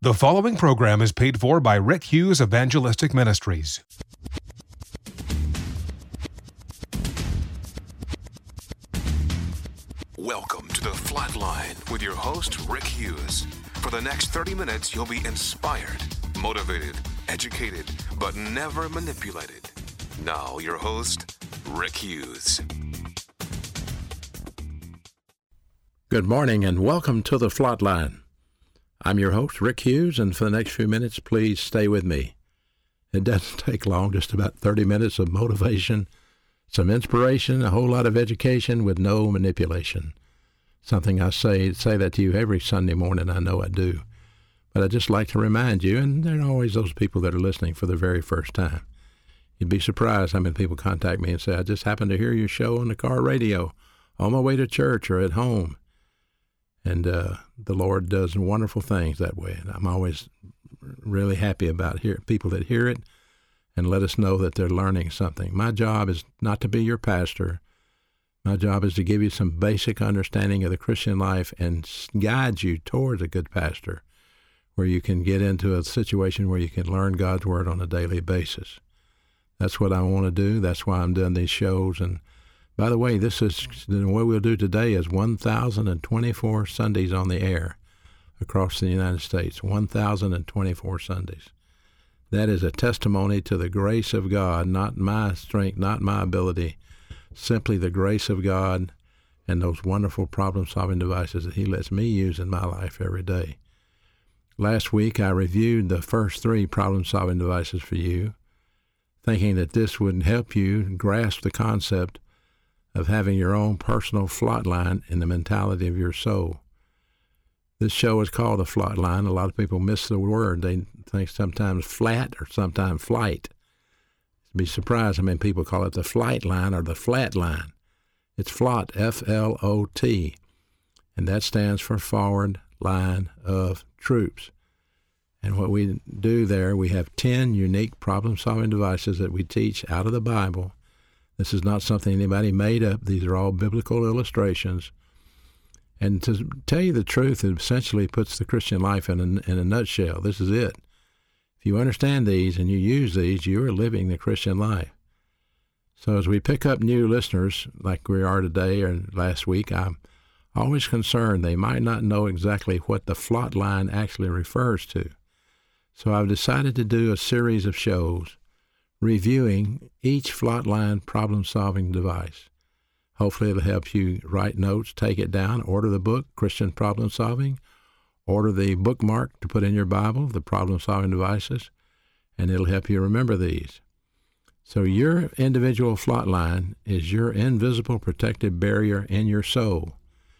The following program is paid for by Rick Hughes Evangelistic Ministries. Welcome to The Flatline with your host, Rick Hughes. For the next 30 minutes, you'll be inspired, motivated, educated, but never manipulated. Now, your host, Rick Hughes. Good morning and welcome to The Flatline. I'm your host, Rick Hughes, and for the next few minutes, please stay with me. It doesn't take long, just about 30 minutes of motivation, some inspiration, a whole lot of education with no manipulation. Something I say that to you every Sunday morning, I know I do. But I just like to remind you, and there are always those people that are listening for the very first time. You'd be surprised how many people contact me and say, I just happened to hear your show on the car radio, on my way to church or at home. And the Lord does wonderful things that way. And I'm always really happy about people that hear it and let us know that they're learning something. My job is not to be your pastor. My job is to give you some basic understanding of the Christian life and guide you towards a good pastor where you can get into a situation where you can learn God's Word on a daily basis. That's what I want to do. That's why I'm doing these shows. And by the way, what we'll do today is 1,024 Sundays on the air across the United States, 1,024 Sundays. That is a testimony to the grace of God, not my strength, not my ability, simply the grace of God and those wonderful problem-solving devices that He lets me use in my life every day. Last week, I reviewed the first 3 problem-solving devices for you, thinking that this would help you grasp the concept of having your own personal flatline in the mentality of your soul. This show is called a flatline. A lot of people miss the word. They think sometimes flat or sometimes flight. You'd be surprised how many people call it the flight line or the flat line. It's FLOT, F-L-O-T, and that stands for Forward Line of Troops. And what we do there, we have 10 unique problem-solving devices that we teach out of the Bible. This is not something anybody made up. These are all biblical illustrations. And to tell you the truth, it essentially puts the Christian life in a nutshell. This is it. If you understand these and you use these, you are living the Christian life. So as we pick up new listeners, like we are today or last week, I'm always concerned they might not know exactly what the FLOT line actually refers to. So I've decided to do a series of shows reviewing each flatline problem-solving device. Hopefully it'll help you write notes, take it down, order the book, Christian Problem Solving, order the bookmark to put in your Bible, the problem-solving devices, and it'll help you remember these. So your individual flatline is your invisible protective barrier in your soul,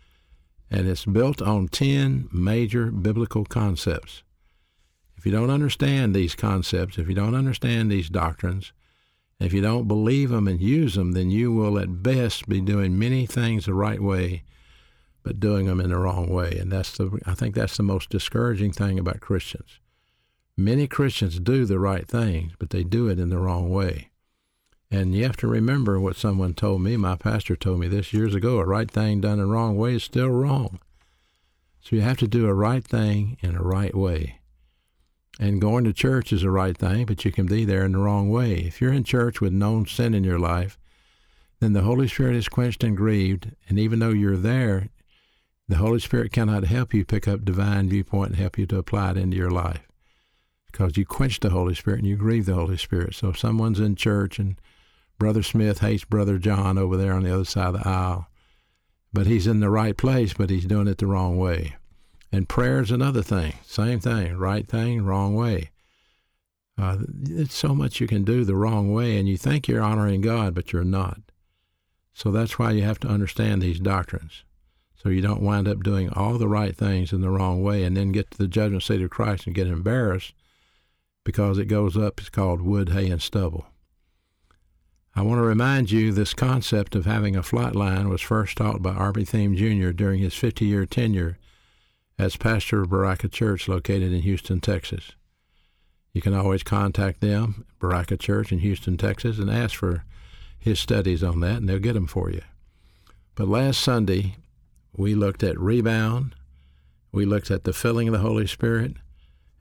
and it's built on 10 major biblical concepts. If you don't understand these concepts, if you don't understand these doctrines, if you don't believe them and use them, then you will at best be doing many things the right way, but doing them in the wrong way. And I think that's the most discouraging thing about Christians. Many Christians do the right things, but they do it in the wrong way. And you have to remember what someone told me. My pastor told me this years ago: a right thing done the wrong way is still wrong. So you have to do a right thing in a right way. And going to church is the right thing, but you can be there in the wrong way. If you're in church with known sin in your life, then the Holy Spirit is quenched and grieved, and even though you're there, the Holy Spirit cannot help you pick up divine viewpoint and help you to apply it into your life, because you quench the Holy Spirit and you grieve the Holy Spirit. So if someone's in church and Brother Smith hates Brother John over there on the other side of the aisle, but he's in the right place, but he's doing it the wrong way. And prayer is another thing. Same thing. Right thing, wrong way. It's so much you can do the wrong way, and you think you're honoring God, but you're not. So that's why you have to understand these doctrines, so you don't wind up doing all the right things in the wrong way and then get to the judgment seat of Christ and get embarrassed because it goes up. It's called wood, hay, and stubble. I want to remind you this concept of having a flat line was first taught by R.B. Thieme Jr. during his 50-year tenure as pastor of Baraka Church located in Houston, Texas. You can always contact them, Baraka Church in Houston, Texas, and ask for his studies on that, and they'll get them for you. But last Sunday, we looked at rebound, we looked at the filling of the Holy Spirit,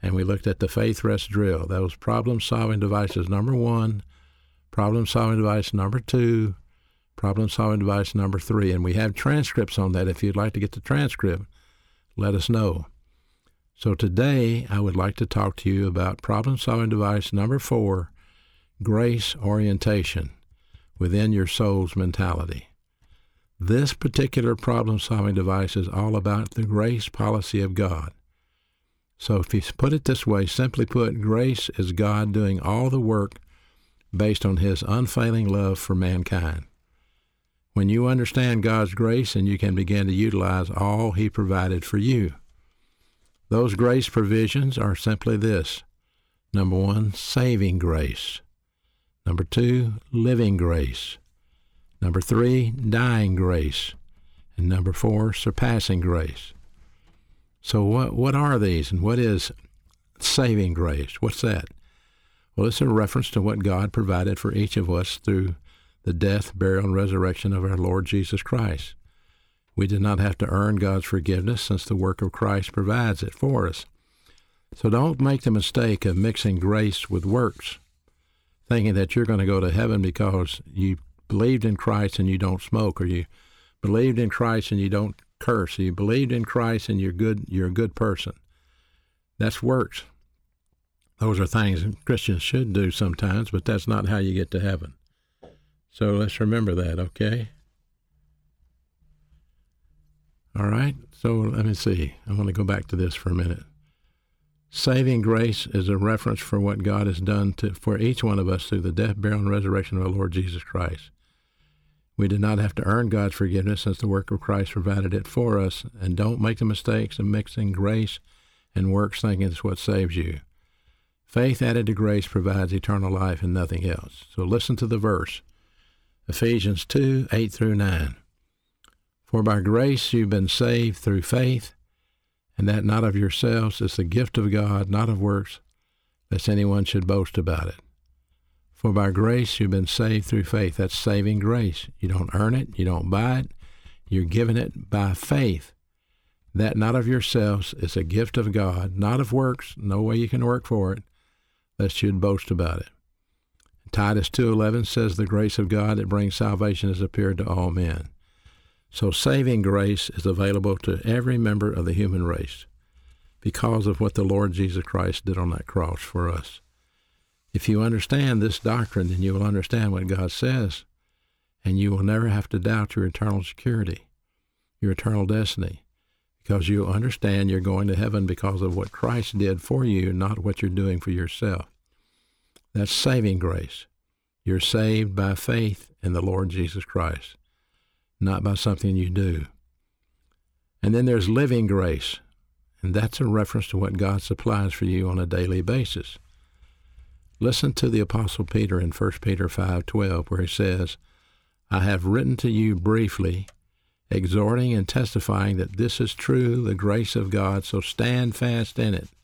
and we looked at the faith rest drill. That was problem-solving devices number 1, problem-solving device number 2, problem-solving device number 3. And we have transcripts on that. If you'd like to get the transcript, let us know. So today, I would like to talk to you about problem-solving device number 4, grace orientation within your soul's mentality. This particular problem-solving device is all about the grace policy of God. So if you put it this way, simply put, grace is God doing all the work based on his unfailing love for mankind. When you understand God's grace, and you can begin to utilize all he provided for you. Those grace provisions are simply this. Number 1, saving grace. Number 2, living grace. Number 3, dying grace. And number 4, surpassing grace. So what are these, and what is saving grace? What's that? Well, it's a reference to what God provided for each of us through the death, burial, and resurrection of our Lord Jesus Christ. We did not have to earn God's forgiveness, since the work of Christ provides it for us. So don't make the mistake of mixing grace with works, thinking that you're going to go to heaven because you believed in Christ and you don't smoke, or you believed in Christ and you don't curse, or you believed in Christ and you're a good person. That's works. Those are things Christians should do sometimes, but that's not how you get to heaven. So let's remember that, okay? All right, so let me see. I want to go back to this for a minute. Saving grace is a reference for what God has done for each one of us through the death, burial, and resurrection of our Lord Jesus Christ. We did not have to earn God's forgiveness, since the work of Christ provided it for us. And don't make the mistakes of mixing grace and works thinking it's what saves you. Faith added to grace provides eternal life and nothing else. So listen to the verse. Ephesians 2, 8 through 9. For by grace you've been saved through faith, and that not of yourselves, is the gift of God, not of works, lest anyone should boast about it. For by grace you've been saved through faith. That's saving grace. You don't earn it. You don't buy it. You're given it by faith. That not of yourselves is a gift of God, not of works. No way you can work for it, lest you'd boast about it. Titus 2:11 says the grace of God that brings salvation has appeared to all men. So saving grace is available to every member of the human race because of what the Lord Jesus Christ did on that cross for us. If you understand this doctrine, then you will understand what God says, and you will never have to doubt your eternal security, your eternal destiny, because you understand you're going to heaven because of what Christ did for you, not what you're doing for yourself. That's saving grace. You're saved by faith in the Lord Jesus Christ, not by something you do. And then there's living grace, and that's a reference to what God supplies for you on a daily basis. Listen to the Apostle Peter in 1 Peter 5:12, where he says, I have written to you briefly, exhorting and testifying that this is true, the grace of God, so stand fast in it.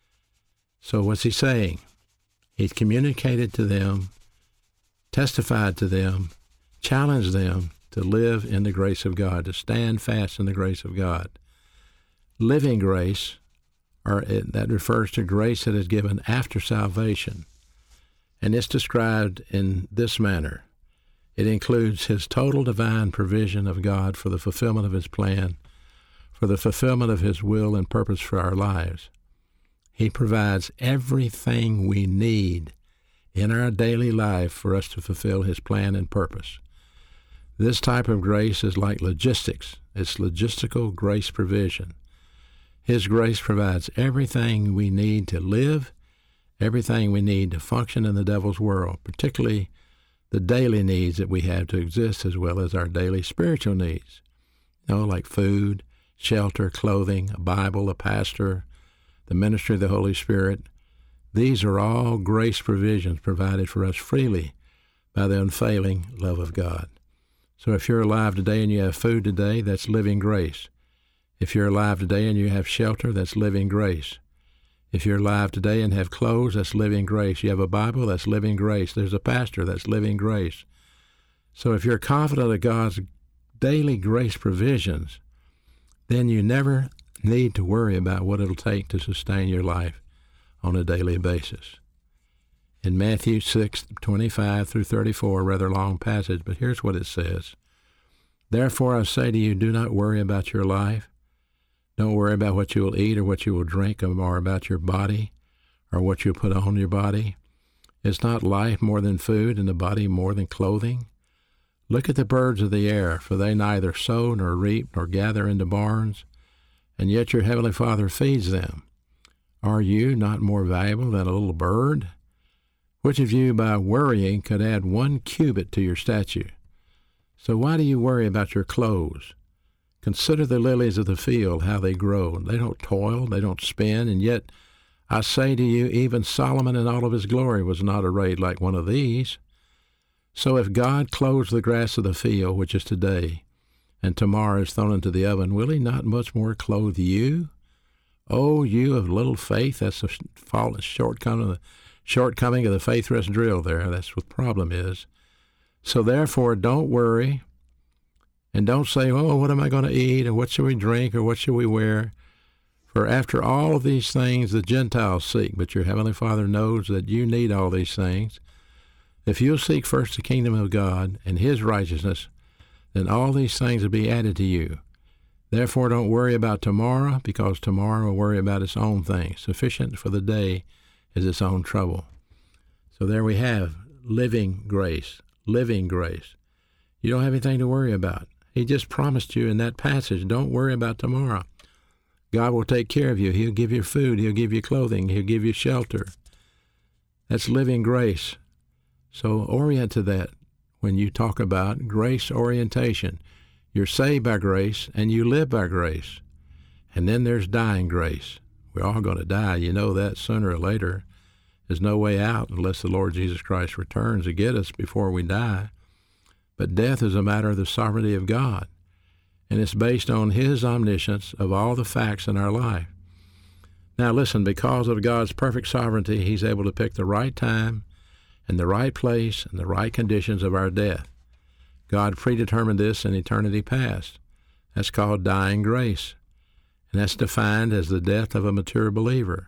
So what's he saying? He's communicated to them, testified to them, challenged them to live in the grace of God, to stand fast in the grace of God. Living grace, that refers to grace that is given after salvation. And it's described in this manner. It includes his total divine provision of God for the fulfillment of his plan, for the fulfillment of his will and purpose for our lives. He provides everything we need in our daily life for us to fulfill his plan and purpose. This type of grace is like logistics. It's logistical grace provision. His grace provides everything we need to live, everything we need to function in the devil's world, particularly the daily needs that we have to exist, as well as our daily spiritual needs, like food, shelter, clothing, a Bible, a pastor, the ministry of the Holy Spirit. These are all grace provisions provided for us freely by the unfailing love of God. So if you're alive today and you have food today, that's living grace. If you're alive today and you have shelter, that's living grace. If you're alive today and have clothes, that's living grace. You have a Bible, that's living grace. There's a pastor, that's living grace. So if you're confident of God's daily grace provisions, then you never need to worry about what it'll take to sustain your life on a daily basis. In Matthew 6:25 through 34, a rather long passage, but here's what it says. Therefore I say to you, do not worry about your life. Don't worry about what you will eat or what you will drink, or about your body or what you put on your body. Is not life more than food, and the body more than clothing? Look at the birds of the air, for they neither sow nor reap nor gather into barns, and yet your heavenly Father feeds them. Are you not more valuable than a little bird? Which of you by worrying could add 1 cubit to your stature? So why do you worry about your clothes? Consider the lilies of the field, how they grow. They don't toil, they don't spin, and yet I say to you, even Solomon in all of his glory was not arrayed like one of these. So if God clothes the grass of the field, which is today, and tomorrow is thrown into the oven, will he not much more clothe you? Oh, you of little faith. That's the shortcoming of the faith rest drill there. That's what the problem is. So therefore, don't worry, and don't say, oh, what am I going to eat, or what shall we drink, or what shall we wear? For after all of these things the Gentiles seek, but your heavenly Father knows that you need all these things. If you'll seek first the kingdom of God and his righteousness, then all these things will be added to you. Therefore don't worry about tomorrow, because tomorrow will worry about its own things. Sufficient for the day is its own trouble. So there we have living grace, living grace. You don't have anything to worry about. He just promised you in that passage, don't worry about tomorrow. God will take care of you. He'll give you food. He'll give you clothing. He'll give you shelter. That's living grace. So orient to that when you talk about grace orientation. You're saved by grace and you live by grace. And then there's dying grace. We're all going to die. You know that sooner or later. There's no way out unless the Lord Jesus Christ returns to get us before we die. But death is a matter of the sovereignty of God, and it's based on his omniscience of all the facts in our life. Now listen, because of God's perfect sovereignty, he's able to pick the right time and the right place and the right conditions of our death. God predetermined this in eternity past. That's called dying grace, and that's defined as the death of a mature believer.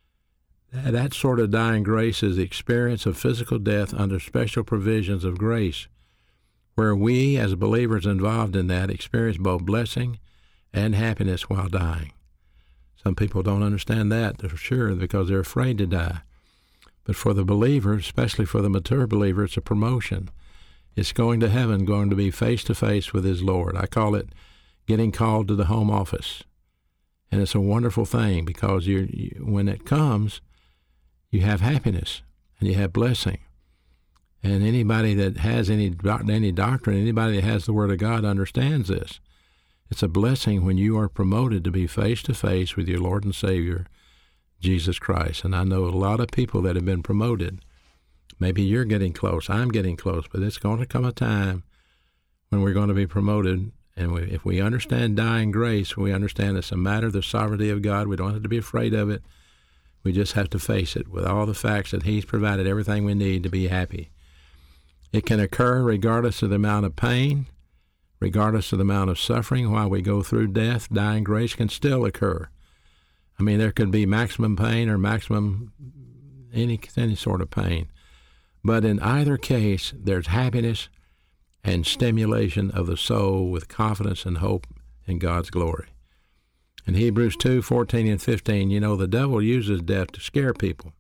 That sort of dying grace is the experience of physical death under special provisions of grace, where we, as believers involved in that, experience both blessing and happiness while dying. Some people don't understand that for sure because they're afraid to die. But for the believer, especially for the mature believer, it's a promotion. It's going to heaven, going to be face-to-face with his Lord. I call it getting called to the home office. And it's a wonderful thing because when it comes, you have happiness and you have blessing. And anybody that has any doctrine, anybody that has the Word of God understands this. It's a blessing when you are promoted to be face-to-face with your Lord and Savior, Jesus Christ. And I know a lot of people that have been promoted. Maybe you're getting close. I'm getting close. But it's going to come a time when we're going to be promoted. And if we understand dying grace, we understand it's a matter of the sovereignty of God. We don't have to be afraid of it. We just have to face it with all the facts that he's provided everything we need to be happy. It can occur regardless of the amount of pain, regardless of the amount of suffering. While we go through death, dying grace can still occur. I mean, there could be maximum pain or maximum any sort of pain. But in either case, there's happiness and stimulation of the soul with confidence and hope in God's glory. In Hebrews 2:14 and 15, you know, the devil uses death to scare people.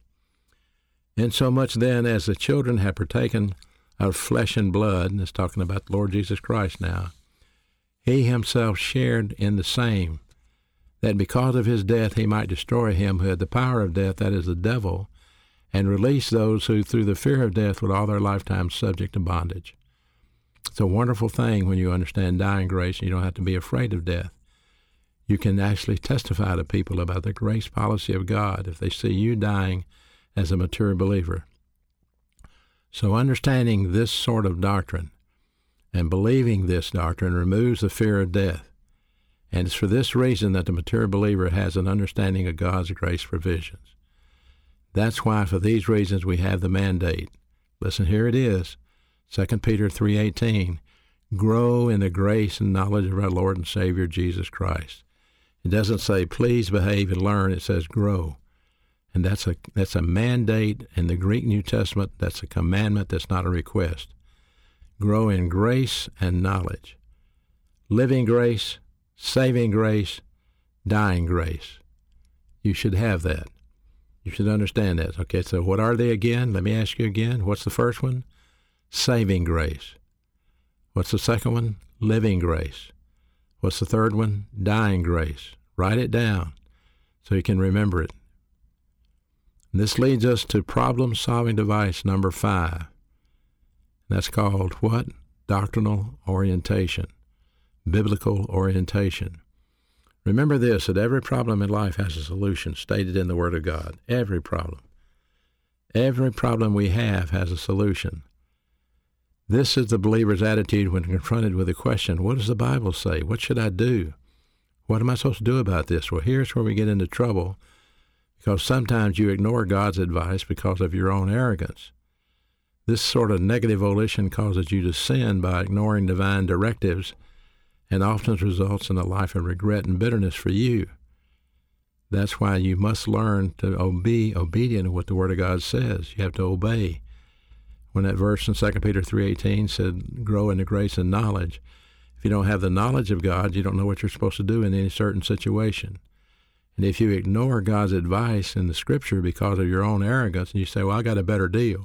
Insomuch then as the children have partaken of flesh and blood, and it's talking about the Lord Jesus Christ now, he himself shared in the same, that because of his death he might destroy him who had the power of death, that is the devil, and release those who through the fear of death were all their lifetime subject to bondage. It's a wonderful thing when you understand dying grace and you don't have to be afraid of death. You can actually testify to people about the grace policy of God if they see you dying as a mature believer. So understanding this sort of doctrine and believing this doctrine removes the fear of death. And it's for this reason that the mature believer has an understanding of God's grace provisions. That's why for these reasons we have the mandate. Listen, here it is, 2 Peter 3:18, grow in the grace and knowledge of our Lord and Savior Jesus Christ. It doesn't say please behave and learn, it says grow. And that's a mandate in the Greek New Testament. That's a commandment. That's not a request. Grow in grace and knowledge. Living grace, saving grace, dying grace. You should have that. You should understand that. Okay, so what are they again? Let me ask you again. What's the first one? Saving grace. What's the second one? Living grace. What's the third one? Dying grace. Write it down so you can remember it. And this leads us to problem-solving device number 5. That's called what? Doctrinal orientation, biblical orientation. Remember this, that every problem in life has a solution stated in the Word of God. Every problem. Every problem we have has a solution. This is the believer's attitude when confronted with the question, what does the Bible say? What should I do? What am I supposed to do about this? Well, here's where we get into trouble, because sometimes you ignore God's advice because of your own arrogance. This sort of negative volition causes you to sin by ignoring divine directives and often results in a life of regret and bitterness for you. That's why you must learn to be obedient to what the Word of God says. You have to obey. When that verse in 2 Peter 3:18 said, grow in the grace and knowledge, if you don't have the knowledge of God, you don't know what you're supposed to do in any certain situation. And if you ignore God's advice in the Scripture because of your own arrogance, and you say, well, I got a better deal.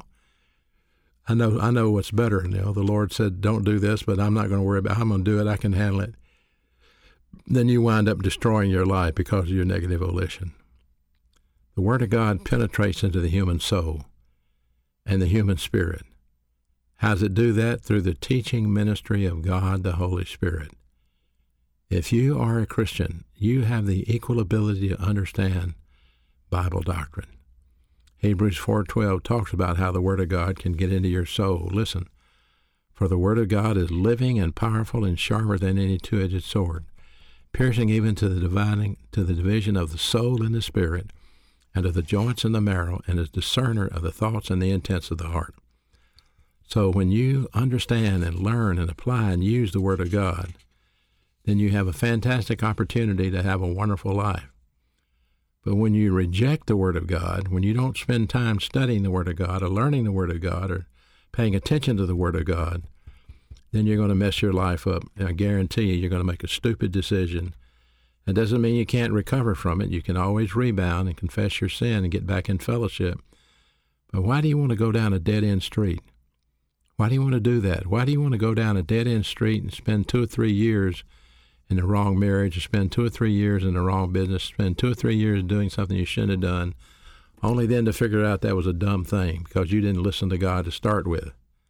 I know what's better. The Lord said, don't do this, but I'm not going to worry about it. I'm going to do it. I can handle it. Then you wind up destroying your life because of your negative volition. The Word of God penetrates into the human soul and the human spirit. How does it do that? Through the teaching ministry of God, the Holy Spirit. If you are a Christian, you have the equal ability to understand Bible doctrine. Hebrews 4:12 talks about how the Word of God can get into your soul. Listen, for the Word of God is living and powerful and sharper than any two-edged sword, piercing even to the division of the soul and the spirit, and of the joints and the marrow, and is discerner of the thoughts and the intents of the heart. So when you understand and learn and apply and use the Word of God, then you have a fantastic opportunity to have a wonderful life. But when you reject the Word of God, when you don't spend time studying the Word of God or learning the Word of God or paying attention to the Word of God, then you're going to mess your life up. And I guarantee you're going to make a stupid decision. It doesn't mean you can't recover from it. You can always rebound and confess your sin and get back in fellowship. But why do you want to go down a dead-end street? Why do you want to do that? Why do you want to go down a dead-end street and spend 2 or 3 years in the wrong marriage, or spend 2 or 3 years in the wrong business, spend 2 or 3 years doing something you shouldn't have done, only then to figure out that was a dumb thing because you didn't listen to God to start with?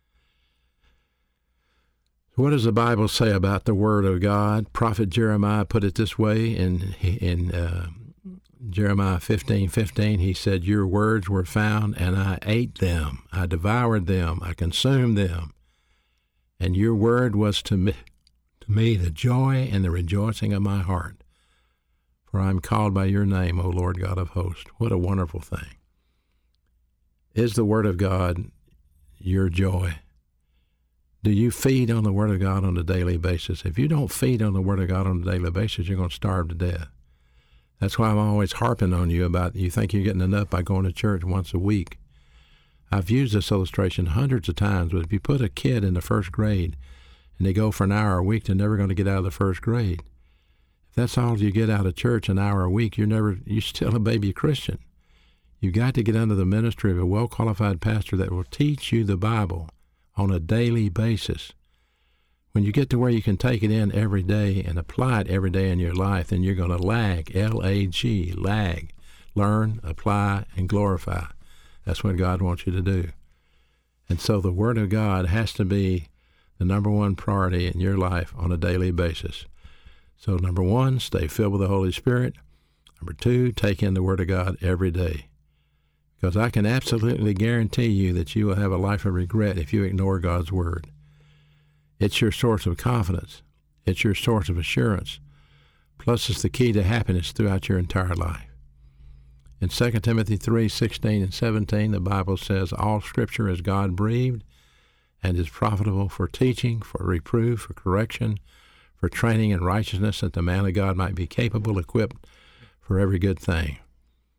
What does the Bible say about the Word of God? Prophet Jeremiah put it this way in Jeremiah 15:15. He said, your words were found, and I ate them. I devoured them. I consumed them. And your word was to me the joy and the rejoicing of my heart. For I am called by your name, O Lord God of hosts. What a wonderful thing. Is the Word of God your joy? Do you feed on the Word of God on a daily basis? If you don't feed on the Word of God on a daily basis, you're going to starve to death. That's why I'm always harping on you about you think you're getting enough by going to church once a week. I've used this illustration hundreds of times, but if you put a kid in the first grade and they go for an hour a week, they're never going to get out of the first grade. If that's all you get out of church, an hour a week, you're still a baby Christian. You've got to get under the ministry of a well-qualified pastor that will teach you the Bible on a daily basis. When you get to where you can take it in every day and apply it every day in your life, then you're going to lag, L-A-G, lag, learn, apply, and glorify. That's what God wants you to do. And so the Word of God has to be the number one priority in your life on a daily basis. So number 1, stay filled with the Holy Spirit. Number 2, take in the Word of God every day. Because I can absolutely guarantee you that you will have a life of regret if you ignore God's Word. It's your source of confidence. It's your source of assurance. Plus, it's the key to happiness throughout your entire life. In 2 Timothy 3:16 and 17, the Bible says, all Scripture is God-breathed and is profitable for teaching, for reproof, for correction, for training in righteousness, that the man of God might be capable, equipped for every good thing.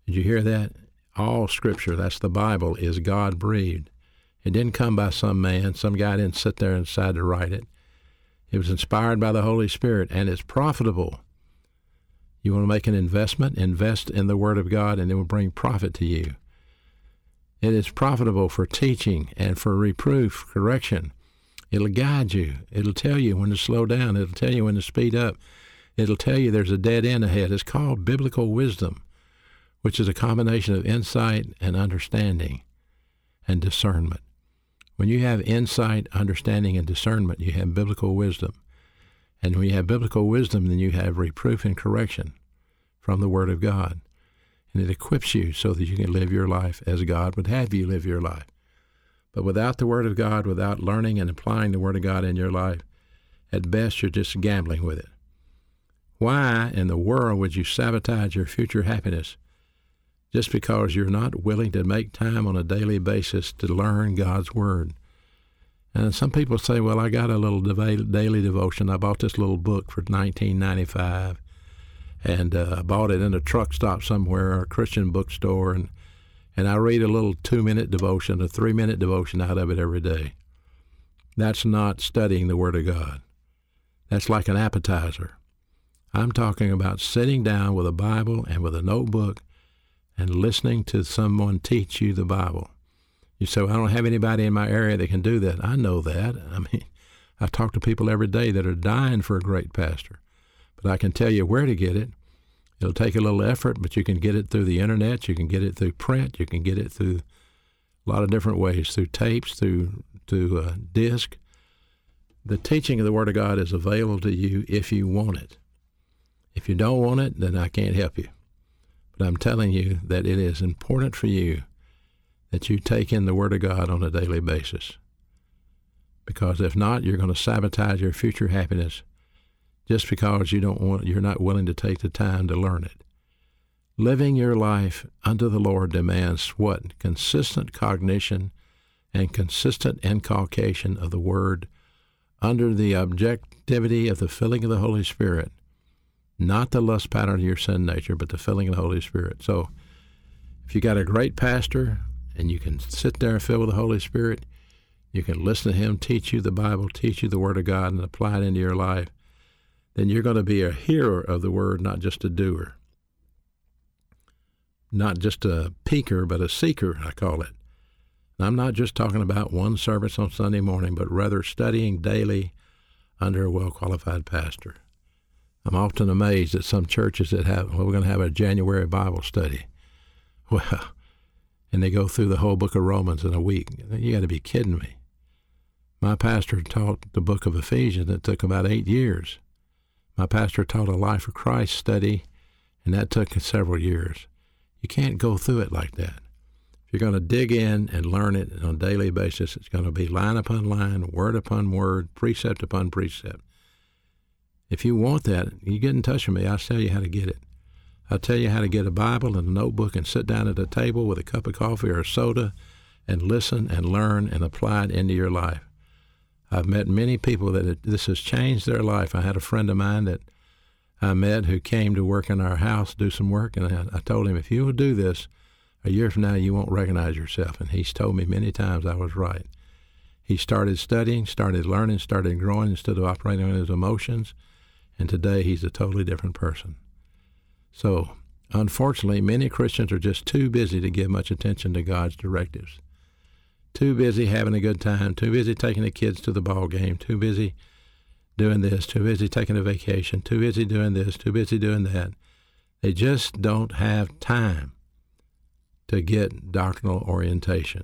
Did you hear that? All Scripture, that's the Bible, is God-breathed. It didn't come by some man. Some guy didn't sit there and decide to write it. It was inspired by the Holy Spirit, and it's profitable. You want to make an investment? Invest in the Word of God, and it will bring profit to you. It is profitable for teaching and for reproof, correction. It'll guide you. It'll tell you when to slow down. It'll tell you when to speed up. It'll tell you there's a dead end ahead. It's called biblical wisdom, which is a combination of insight and understanding and discernment. When you have insight, understanding, and discernment, you have biblical wisdom. And when you have biblical wisdom, then you have reproof and correction from the Word of God. And it equips you so that you can live your life as God would have you live your life. But without the Word of God, without learning and applying the Word of God in your life, at best you're just gambling with it. Why in the world would you sabotage your future happiness just because you're not willing to make time on a daily basis to learn God's Word? And some people say, well, I got a little daily devotion. I bought this little book for $19.95, and I bought it in a truck stop somewhere or a Christian bookstore, and I read a little 2-minute devotion, a 3-minute devotion out of it every day. That's not studying the Word of God. That's like an appetizer. I'm talking about sitting down with a Bible and with a notebook and listening to someone teach you the Bible. You say, well, I don't have anybody in my area that can do that. I know that. I mean, I talk to people every day that are dying for a great pastor. But I can tell you where to get it. It'll take a little effort, but you can get it through the internet. You can get it through print. You can get it through a lot of different ways, through tapes, through disc. The teaching of the Word of God is available to you if you want it. If you don't want it, then I can't help you. But I'm telling you that it is important for you that you take in the Word of God on a daily basis. Because if not, you're going to sabotage your future happiness just because you're not willing to take the time to learn it. Living your life unto the Lord demands what? Consistent cognition and consistent inculcation of the Word under the objectivity of the filling of the Holy Spirit. Not the lust pattern of your sin nature, but the filling of the Holy Spirit. So if you got a great pastor and you can sit there and fill with the Holy Spirit, you can listen to him teach you the Bible, teach you the Word of God, and apply it into your life, then you're going to be a hearer of the Word, not just a doer. Not just a peeker, but a seeker, I call it. And I'm not just talking about one service on Sunday morning, but rather studying daily under a well-qualified pastor. I'm often amazed at some churches that we're going to have a January Bible study. Well, and they go through the whole book of Romans in a week. You got to be kidding me. My pastor taught the book of Ephesians. It took about 8 years. My pastor taught a Life of Christ study, and that took several years. You can't go through it like that. If you're going to dig in and learn it on a daily basis, it's going to be line upon line, word upon word, precept upon precept. If you want that, you get in touch with me. I'll tell you how to get it. I'll tell you how to get a Bible and a notebook and sit down at a table with a cup of coffee or a soda and listen and learn and apply it into your life. I've met many people that this has changed their life. I had a friend of mine that I met who came to work in our house, do some work, and I told him, if you will do this, a year from now you won't recognize yourself. And he's told me many times I was right. He started studying, started learning, started growing instead of operating on his emotions. And today he's a totally different person. So, unfortunately, many Christians are just too busy to give much attention to God's directives. Too busy having a good time, too busy taking the kids to the ball game, too busy doing this, too busy taking a vacation, too busy doing this, too busy doing that. They just don't have time to get doctrinal orientation.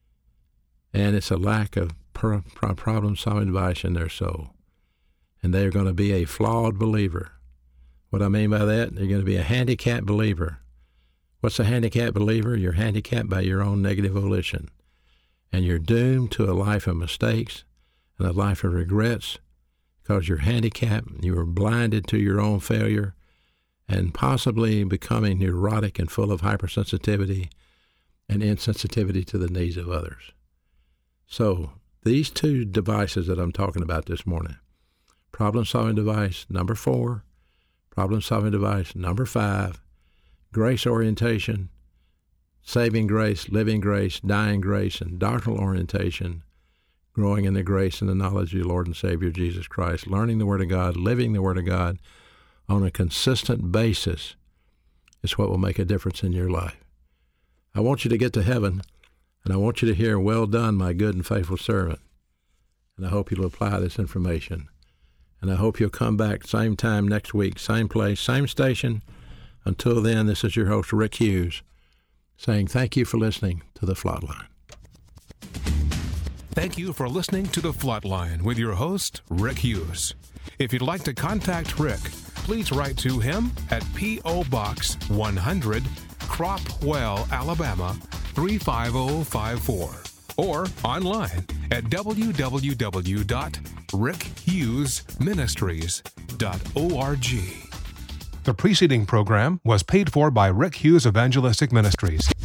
And it's a lack of problem-solving device in their soul. And they're going to be a flawed believer. What I mean by that, they're going to be a handicapped believer. What's a handicapped believer? You're handicapped by your own negative volition. And you're doomed to a life of mistakes and a life of regrets because you're handicapped, you are blinded to your own failure, and possibly becoming neurotic and full of hypersensitivity and insensitivity to the needs of others. So these two devices that I'm talking about this morning, problem-solving device number 4, problem-solving device number 5, grace orientation, saving grace, living grace, dying grace, and doctrinal orientation, growing in the grace and the knowledge of your Lord and Savior Jesus Christ, learning the Word of God, living the Word of God on a consistent basis is what will make a difference in your life. I want you to get to heaven, and I want you to hear, "Well done, my good and faithful servant." And I hope you'll apply this information. And I hope you'll come back same time next week, same place, same station. Until then, this is your host, Rick Hughes, saying thank you for listening to The Flatline. Thank you for listening to The Flatline with your host, Rick Hughes. If you'd like to contact Rick, please write to him at P.O. Box 100, Cropwell, Alabama, 35054, or online at www.rickhughesministries.org. The preceding program was paid for by Rick Hughes Evangelistic Ministries.